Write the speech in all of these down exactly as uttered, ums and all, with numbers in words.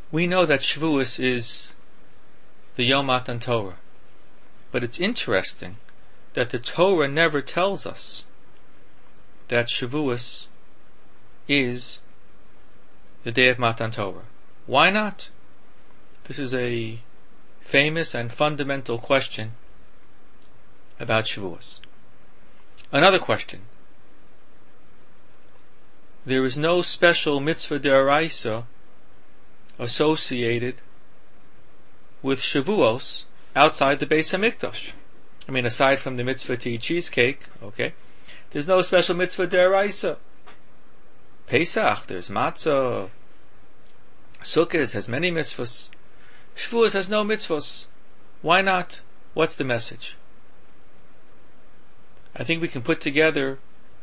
We know that Shavuos is the Yom Matan Torah, but it's interesting that the Torah never tells us that Shavuos is the day of Matan Torah. Why not? This is a famous and fundamental question about Shavuos. Another question. There is no special mitzvah d'oraisa associated with Shavuos outside the Beis Hamikdash. I mean, aside from the mitzvah to eat cheesecake, okay, there's no special mitzvah d'oraisa. Pesach, there's matzah. Sukkot has many mitzvahs. Shavuos has no mitzvahs. Why not? What's the message? I think we can put together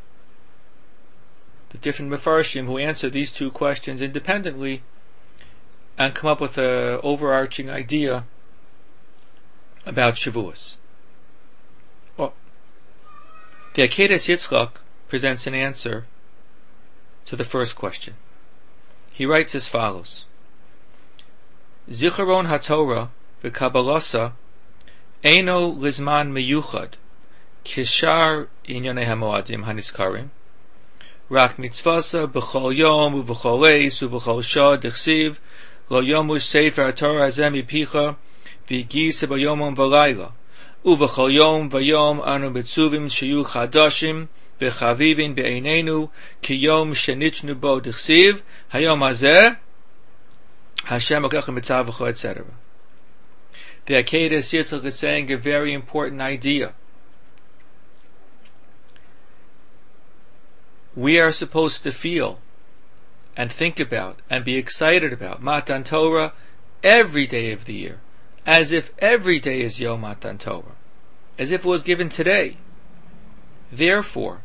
the different Mefarshim who answer these two questions independently and come up with an overarching idea about Shavuos. Well, the Akedas Yitzchak presents an answer to the first question. He writes as follows: Zicharon HaTorah v'Kabbalasa eino lizman miyuchad kishar inyonei hamoadim haniskarim rak mitzvasa b'chol yom u'b'chol eis u'b'chol shah d'chsiv lo yomush sefer HaTorah hazeh mipicha v'yigisa b'yomom v'layla u'b'chol yom v'yom anu mitzuvim shiyu chadashim v'chavivin be'einenu ki yom shenitnu bo d'chsiv hayom hazeh Hashem Okech Mitzav, et cetera. The Akedas Yitzchak is saying a very important idea. We are supposed to feel and think about and be excited about Matan Torah every day of the year, as if every day is Yom Matan Torah, as if it was given today. Therefore,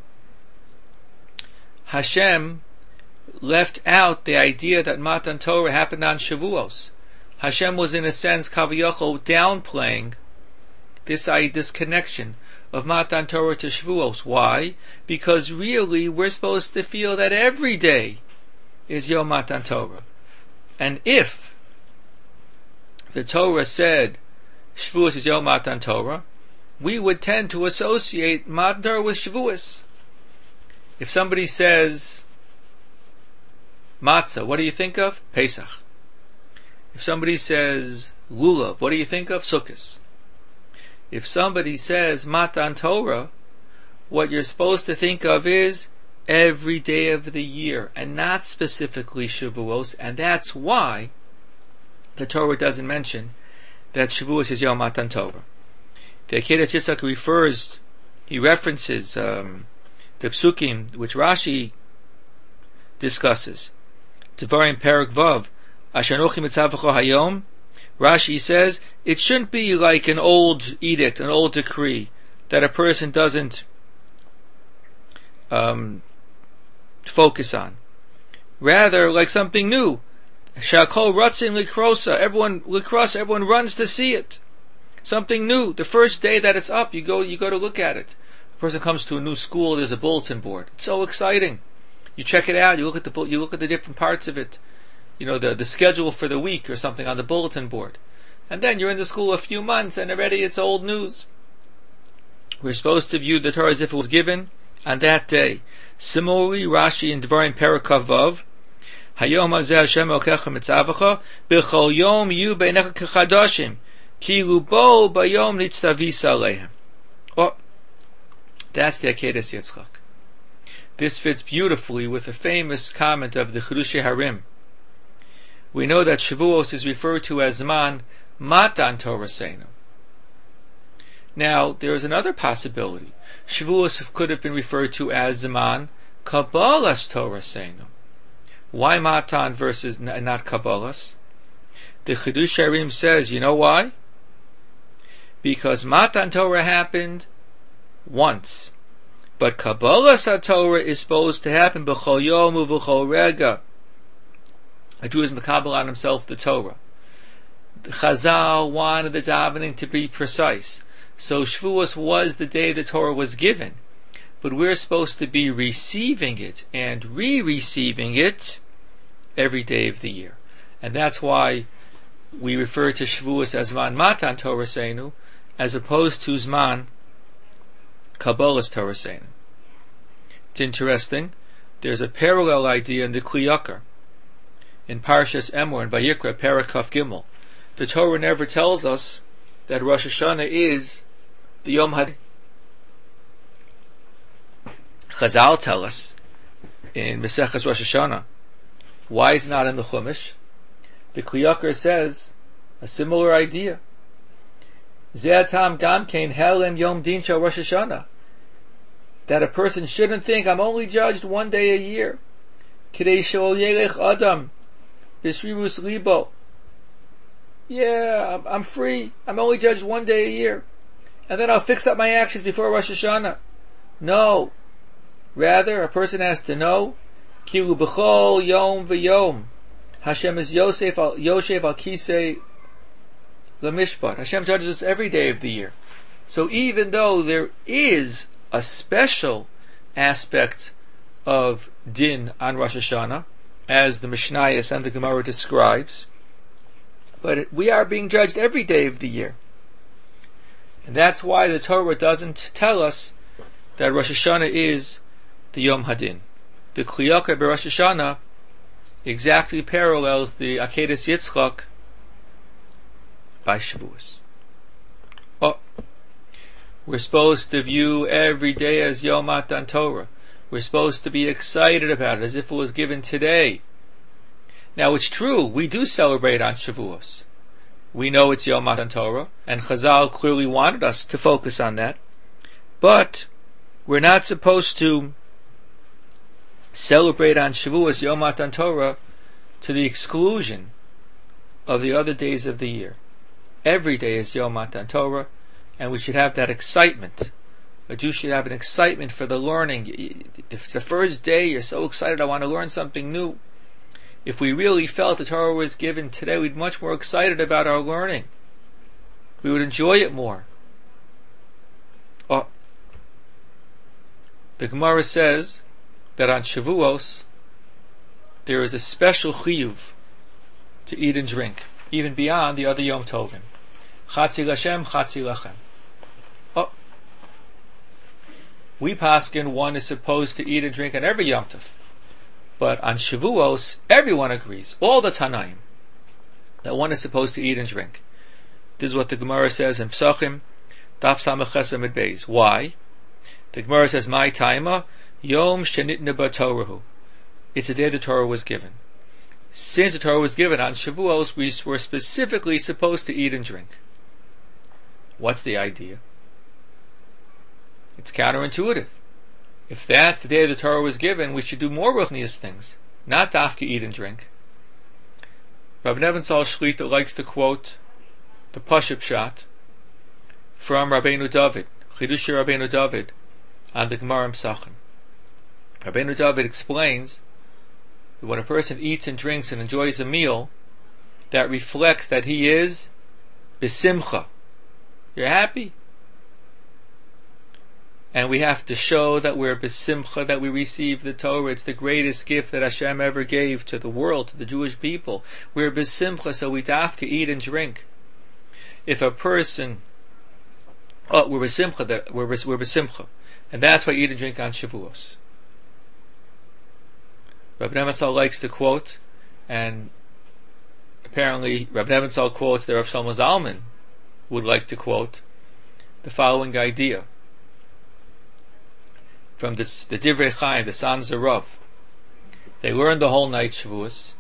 Hashem left out the idea that Matan Torah happened on Shavuos. Hashem was in a sense Kaviyachol downplaying this this connection of Matan Torah to Shavuos. Why? Because really we're supposed to feel that every day is Yom Matan Torah. And if the Torah said Shavuos is Yom Matan Torah, we would tend to associate Matan Torah with Shavuos. If somebody says matzah, what do you think of? Pesach. If somebody says lulav, what do you think of? Sukkot. If somebody says Matan Torah, what you're supposed to think of is every day of the year, and not specifically Shavuos, and that's why the Torah doesn't mention that Shavuos is Yom Matan Torah. The Akedas Yitzchak refers, he references um, the Psukim, which Rashi discusses. Devarim Perek Vav, Asher Anochi Mitzavacha Hayom. Rashi says it shouldn't be like an old edict, an old decree that a person doesn't um, focus on. Rather, like something new. Shakol Ratzin Likrosa. Everyone Likrosa. Everyone runs to see it. Something new. The first day that it's up, you go. You go to look at it. A person comes to a new school. There's a bulletin board. It's so exciting. You check it out. You look at the you look at the different parts of it. You know, the the schedule for the week or something on the bulletin board. And then you're in the school a few months and already it's old news. We're supposed to view the Torah as if it was given on that day. Similarly, Rashi in Devarim Perek Vav, Hayom hazeh Hashem Elokecha mitzavacha b'chol yom yu beinecha kechadashim ki lubo bayom nitztavisa alehem. Oh, that's the Akedas Yitzchak. This fits beautifully with the famous comment of the Chidushei Harim. We know that Shavuos is referred to as Zman Matan Torah Seinu. Now, there is another possibility. Shavuos could have been referred to as Zman Kabbalas Torah Seinu. Why Matan versus n- not Kabbalas? The Chidushei Harim says, you know why? Because Matan Torah happened once. But Kabbalas HaTorah is supposed to happen b'chol yom u'b'chol rega. A Jew is mekabel on himself the Torah. Chazal wanted the davening to be precise. So Shavuos was the day the Torah was given. But we're supposed to be receiving it and re-receiving it every day of the year. And that's why we refer to Shavuos as Zman Matan Torah Seinu, as opposed to Zman Kabbalas Torah Seinu. It's interesting. There's a parallel idea in the Kli Yakar. In Parshas Emor, in Vayikra, Perek Kaf Gimel, the Torah never tells us that Rosh Hashanah is the Yom HaDin. Chazal tell us in Maseches Rosh Hashanah. Why is it not in the Chumash? The Kli Yakar says a similar idea. Ze'atam Gamkein Helem Yom Din Shel Rosh Hashanah. That a person shouldn't think, I'm only judged one day a year. Kidei Shelo Yelech Adam B'Srirus Libo. Yeah, I'm, I'm free. I'm only judged one day a year. And then I'll fix up my actions before Rosh Hashanah. No. Rather, a person has to know, Kilu B'chol Yom V'Yom. Hashem is Yosef al Yosef al Kisei Lamishpat. Hashem judges us every day of the year. So even though there is a special aspect of din on Rosh Hashanah, as the Mishnayos and the Gemara describes, but it, we are being judged every day of the year. And that's why the Torah doesn't tell us that Rosh Hashanah is the Yom Hadin. The Kli Yakar b'Rosh Hashanah exactly parallels the Akedas Yitzchak by Shavuos. Oh, we're supposed to view every day as Yom Matan Torah. We're supposed to be excited about it as if it was given today. Now it's true, we do celebrate on Shavuos. We know it's Yom Matan Torah, and Chazal clearly wanted us to focus on that. But we're not supposed to celebrate on Shavuos Yom Matan Torah to the exclusion of the other days of the year. Every day is Yom Matan Torah, and we should have that excitement. A Jew should have an excitement for the learning. If it's the first day, you're so excited, I want to learn something new. If we really felt the Torah was given today, we'd be much more excited about our learning. We would enjoy it more. Oh. The Gemara says that on Shavuos there is a special chiyuv to eat and drink, even beyond the other Yom Tovim. Chatzi Lashem, Chatzi Lachem. Oh, we paskin one is supposed to eat and drink on every Yom Tov, but on Shavuos everyone agrees, all the Tanaim, that one is supposed to eat and drink. This is what the Gemara says in Psachim, Daf Samach Ches Amud Beis. Why? The Gemara says, "My taima Yom Shenitna B'Torahu." It's a day the Torah was given. Since the Torah was given on Shavuos, we were specifically supposed to eat and drink. What's the idea? It's counterintuitive. If that's the day the Torah was given, we should do more ruchnius things, not dafka eat and drink. Rabbi Nebenzahl Shlita likes to quote the Pashup Shot from Rabbeinu David, Chidushei Rabbeinu David, on the Gemara in Psachim. Rabbeinu David explains that when a person eats and drinks and enjoys a meal, that reflects that he is besimcha. You're happy? And we have to show that we're besimcha, that we receive the Torah. It's the greatest gift that Hashem ever gave to the world, to the Jewish people. We're besimcha, so we dafka eat and drink. If a person, oh, we're besimcha, that we're, we're besimcha, and that's why eat and drink on Shavuos. Rabbi Nebenzahl likes to quote, and apparently Rabbi Nebenzahl quotes that Rav Shlomo Zalman would like to quote the following idea from this, the Divrei Chaim, the Sons of Rav. They learned the whole night Shavuos,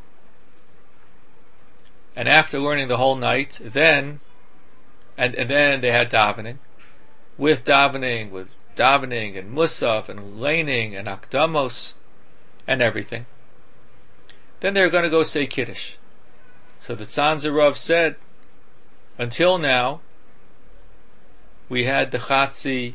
and after learning the whole night, then and, and then they had davening. With davening was davening and musaf and laning and akdamos and everything. Then they're going to go say Kiddush. So the Tzanzer Rav said, until now, we had the Chatzi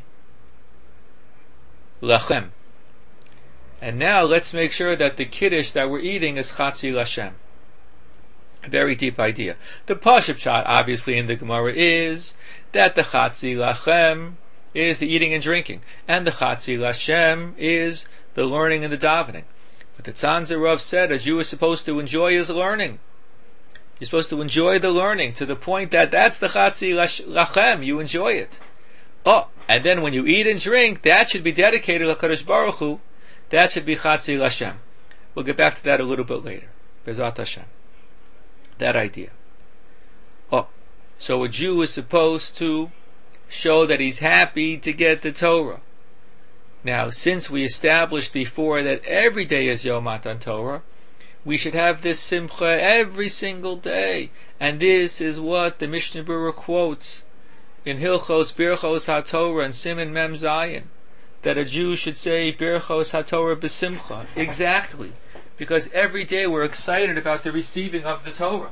Lachem. And now let's make sure that the Kiddush that we're eating is Chatzi Lashem. A very deep idea. The Pashup Shot, obviously, in the Gemara is that the Chatzi Lachem is the eating and drinking, and the Chatzi Lashem is the learning and the davening. But the Tzanzer Rav said a Jew is supposed to enjoy his learning. You're supposed to enjoy the learning to the point that that's the Chatzi Lachem. You enjoy it. Oh, and then when you eat and drink, that should be dedicated to HaKadosh Baruch Hu. That should be Chatzi Lashem. We'll get back to that a little bit later. Bezat Hashem. That idea. Oh, so a Jew is supposed to show that he's happy to get the Torah. Now, since we established before that every day is Yom Matan Torah, we should have this simcha every single day. And this is what the Mishnah Berurah quotes in Hilchos Birchos HaTorah and Siman Mem Zayin, that a Jew should say Birchos HaTorah B'Simcha. Exactly. Because every day we're excited about the receiving of the Torah.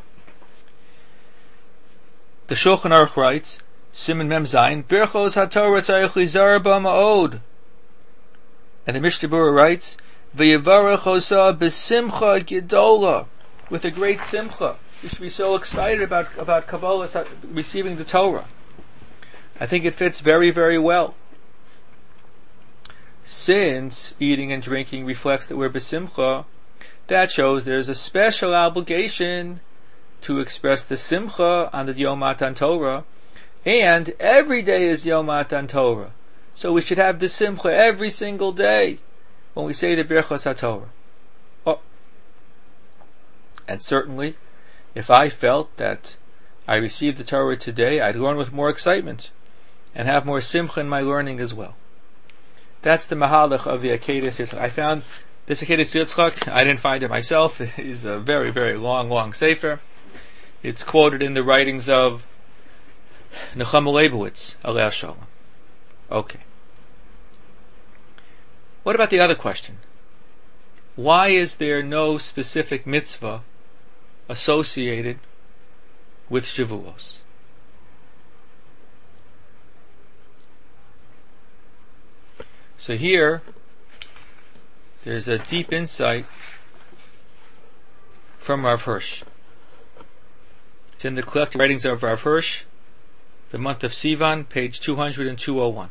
The Shulchan Aruch writes, Siman Mem Zayin, Birchos HaTorah tzarich lizar ba ma'od. And the Mishnah Berurah writes, V'yivarech osa b'simcha gedola, with a great simcha. You should be so excited about about Kabbalah, receiving the Torah. I think it fits very, very well. Since eating and drinking reflects that we're b'simcha, that shows there's a special obligation to express the simcha on the Yom Matan Torah, and every day is Yom Matan Torah. So we should have the simcha every single day when we say the Birchos HaTorah. Oh. And certainly, if I felt that I received the Torah today, I'd learn with more excitement and have more simcha in my learning as well. That's the mahalach of the Akedas Yitzchak. I found this Akedas Yitzchak, I didn't find it myself, it is a very, very long, long sefer. It's quoted in the writings of Nechama Leibowitz, Alei Shalom. Okay. What about the other question? Why is there no specific mitzvah associated with Shavuos? So here, there's a deep insight from Rav Hirsch. It's in the collected writings of Rav Hirsch, the month of Sivan, page two hundred and two oh one.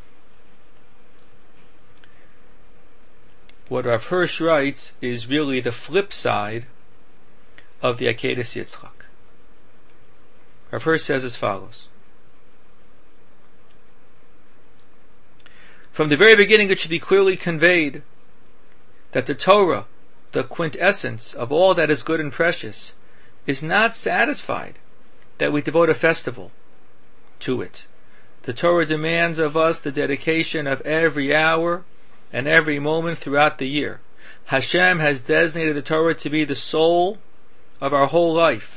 What Rav Hirsch writes is really the flip side of the Akedas Yitzchak. Rav Hirsch says as follows. From the very beginning it should be clearly conveyed that the Torah, the quintessence of all that is good and precious, is not satisfied that we devote a festival to it. The Torah demands of us the dedication of every hour and every moment throughout the year. Hashem has designated the Torah to be the soul of our whole life,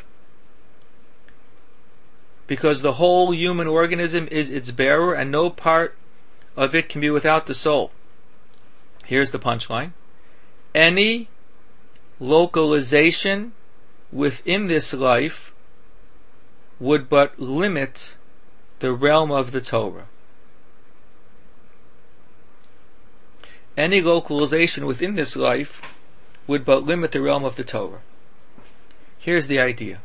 because the whole human organism is its bearer and no part of it can be without the soul. Here's the punchline. Any localization within this life would but limit the realm of the Torah. Any localization within this life would but limit the realm of the Torah. Here's the idea.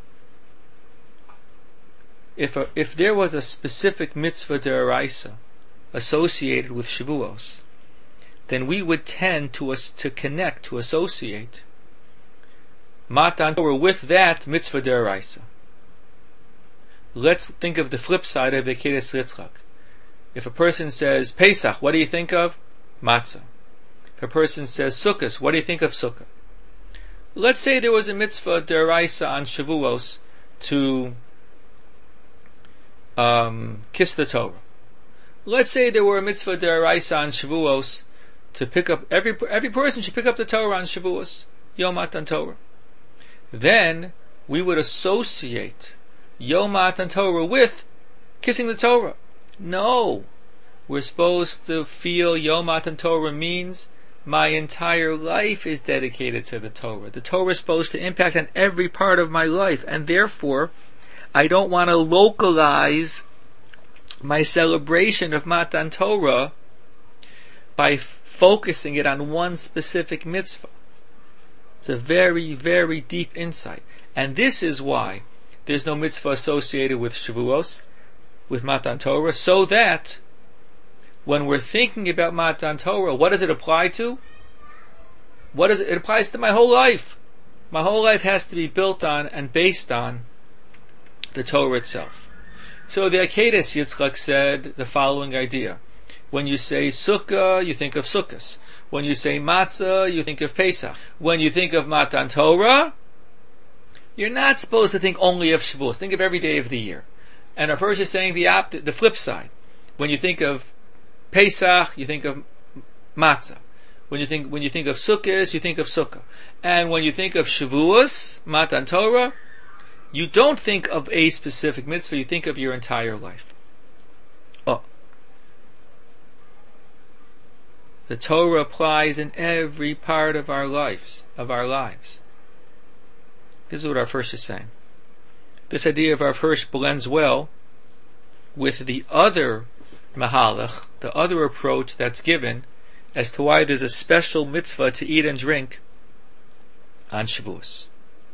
If a, if there was a specific mitzvah d'oraisa associated with Shavuos, then we would tend to us to connect, to associate Matan Torah with that mitzvah d'oraisa. Let's think of the flip side of the Akedas Yitzchak. If a person says Pesach, what do you think of? Matzah. If a person says Sukkot, what do you think of Sukkah? Let's say there was a mitzvah d'oraisa on Shavuos to um, kiss the Torah. Let's say there were a mitzvah d'oraisa on Shavuos to pick up, every every person should pick up the Torah on Shavuos, Yom Matan Torah. Then we would associate Yom Matan Torah with kissing the Torah. No. We're supposed to feel Yom Matan Torah means my entire life is dedicated to the Torah. The Torah is supposed to impact on every part of my life, and therefore I don't want to localize my celebration of Matan Torah by f- focusing it on one specific mitzvah. It's a very, very deep insight. And this is why there's no mitzvah associated with Shavuos, with Matan Torah, so that when we're thinking about Matan Torah, what does it apply to? What does it, it applies to my whole life. My whole life has to be built on and based on the Torah itself. So the Akedes Yitzchak said the following idea. When you say Sukkah, you think of Sukkos. When you say Matzah, you think of Pesach. When you think of Matan Torah, you're not supposed to think only of Shavuos. Think of every day of the year. And Rav Hirsch is saying the op- the flip side. When you think of Pesach, you think of Matzah. When you think when you think of Sukkos, you think of Sukkah. And when you think of Shavuos, Matan Torah, you don't think of a specific mitzvah, you think of your entire life. Oh. The Torah applies in every part of our lives, of our lives. This is what Rav Hirsch is saying. This idea of Rav Hirsch blends well with the other mahalach, the other approach that's given as to why there's a special mitzvah to eat and drink on Shavuos.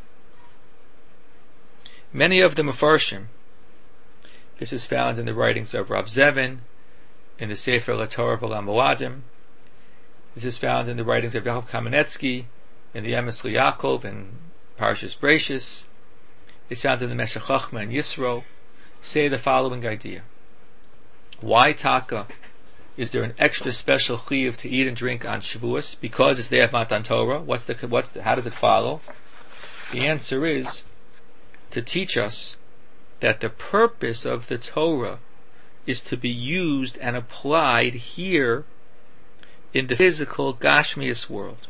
Many of the Mefarshim, this is found in the writings of Rav Zevin, in the Sefer LaTorah V'Lamoadim. This is found in the writings of Yaakov Kamenetsky, in the Emes Yaakov and Parshas Breishis. It's found in the Meshech Chochmah and Yisro. Say the following idea: why taka is there an extra special chiyuv to eat and drink on Shavuos? Because it's there Matan Torah. What's the what's the, how does it follow? The answer is to teach us that the purpose of the Torah is to be used and applied here in the physical Gashmius world.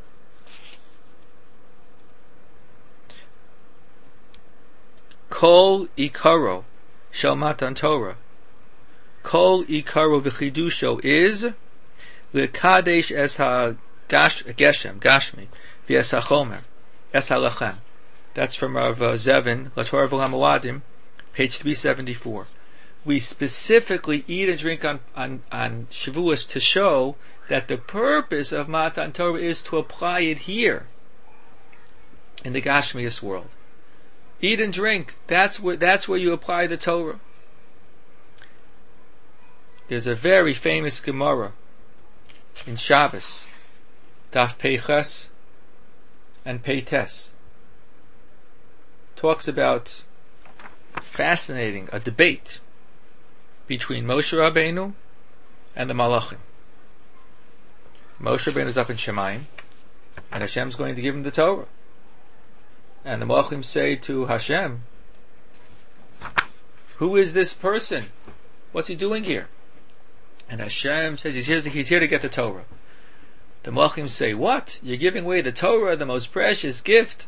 Kol ikaro shel Matan Torah, Kol ikaro v'chidusho is l'kadesh es ha geshem gashmi v'es hachomer es halachem. That's from Rav Zevin, LaTorah V'Lamoadim, page three seventy-four. We specifically eat and drink on, on, on Shavuos to show that the purpose of Matan Torah is to apply it here in the Gashmius world. Eat and drink, that's where, that's where you apply the Torah. There's a very famous Gemara in Shabbos, Daf Peiches and Peites. Talks about fascinating, a debate between Moshe Rabbeinu and the Malachim. Moshe Rabbeinu is up in Shemayim, and Hashem's going to give him the Torah. And the Malachim say to Hashem, who is this person? What's he doing here? And Hashem says he's here to, he's here to get the Torah. The Malachim say, what? You're giving away the Torah, the most precious gift,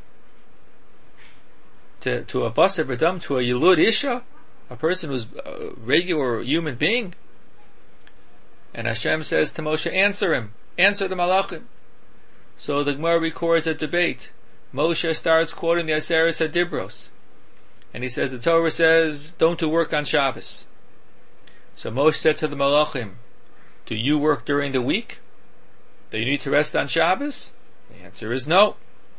to, to a Basar B'dam, to a Yilud Isha, a person who's a regular human being? And Hashem says to Moshe, answer him. Answer the Malachim. So the Gemara records a debate. Moshe starts quoting the Aseres HaDibros. And he says, the Torah says, don't do work on Shabbos. So Moshe said to the Malachim, do you work during the week? Do you need to rest on Shabbos? The answer is no.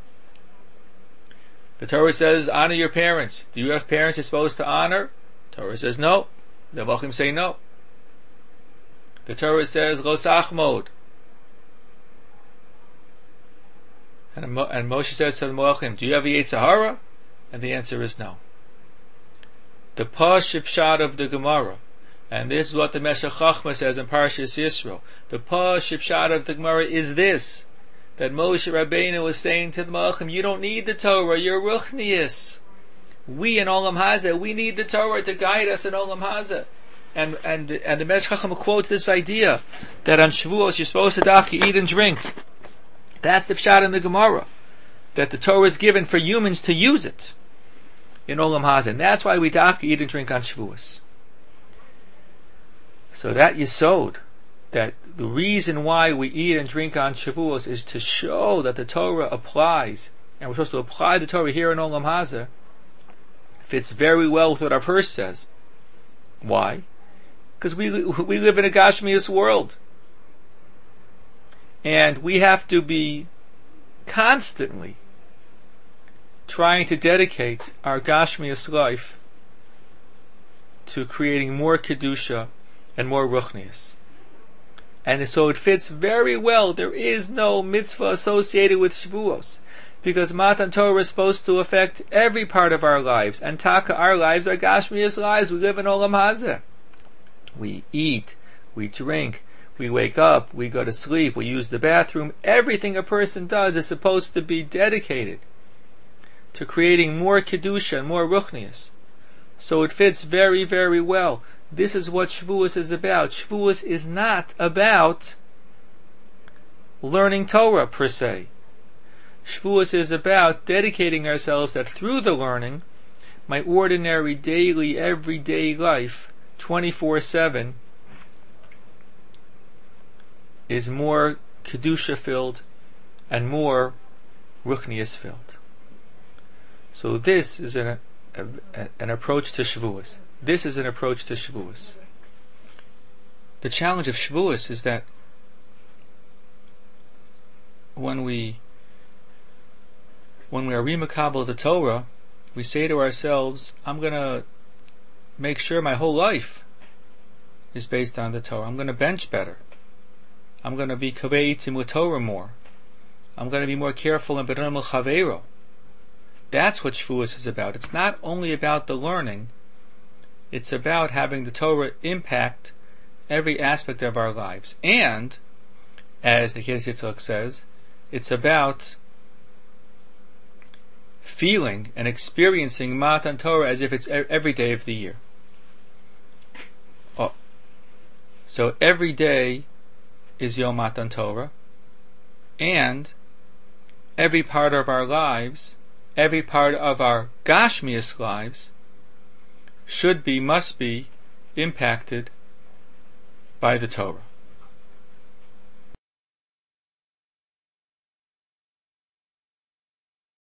The Torah says, honor your parents. Do you have parents you're supposed to honor? The Torah says no. The Malachim say no. The Torah says, lo sachmod. And, and Moshe says to the Malachim, do you have a Yetzer Hara? And the answer is no. The Pashut Pshat of the Gemara, and this is what the Meshech Chochmah says in Parshas Yisro, the Pashut Pshat of the Gemara is this, that Moshe Rabbeinu was saying to the Malachim, you don't need the Torah, you're Ruchnius. We in Olam Hazeh, we need the Torah to guide us in Olam Hazeh. And and and the Meshech Chochmah quotes this idea that on Shavuos you're supposed to dafki eat and drink. That's the pshat in the Gemara, that the Torah is given for humans to use it in Olam Hazeh. And that's why we dafki eat and drink on Shavuos. So that Yesod, that the reason why we eat and drink on Shavuos is to show that the Torah applies, and we're supposed to apply the Torah here in Olam Hazeh, fits very well with what our verse says. Why? Because we we live in a Gashmius world. And we have to be constantly trying to dedicate our Gashmius life to creating more Kedusha and more Ruchnius. And so it fits very well. There is no mitzvah associated with Shavuos. Because Matan Torah is supposed to affect every part of our lives. And Taka, our lives are Gashmias lives. We live in Olam Hazeh. We eat, we drink, we wake up, we go to sleep, we use the bathroom. Everything a person does is supposed to be dedicated to creating more Kedusha and more Ruchnias. So it fits very, very well. This is what Shavuos is about. Shavuos is not about learning Torah per se. Shavuos is about dedicating ourselves that through the learning, my ordinary, daily, everyday life, twenty-four seven, is more Kedusha filled and more Ruchnias filled. So this is an, a, a, an approach to Shavuos. This is an approach to Shavuos. The challenge of Shavuos is that when we when we are remakabel the Torah, we say to ourselves, I'm going to make sure my whole life is based on the Torah. I'm going to bench better. I'm going to be kaveitim with Torah more. I'm going to be more careful in B'nai Chaveiro. That's what Shavuos is about. It's not only about the learning, it's about having the Torah impact every aspect of our lives. And, as the Kehes Yitzchak says, it's about feeling and experiencing Matan Torah as if it's every day of the year. Oh. So every day is Yom Matan Torah, and every part of our lives, every part of our Gashmias lives, should be, must be impacted by the Torah.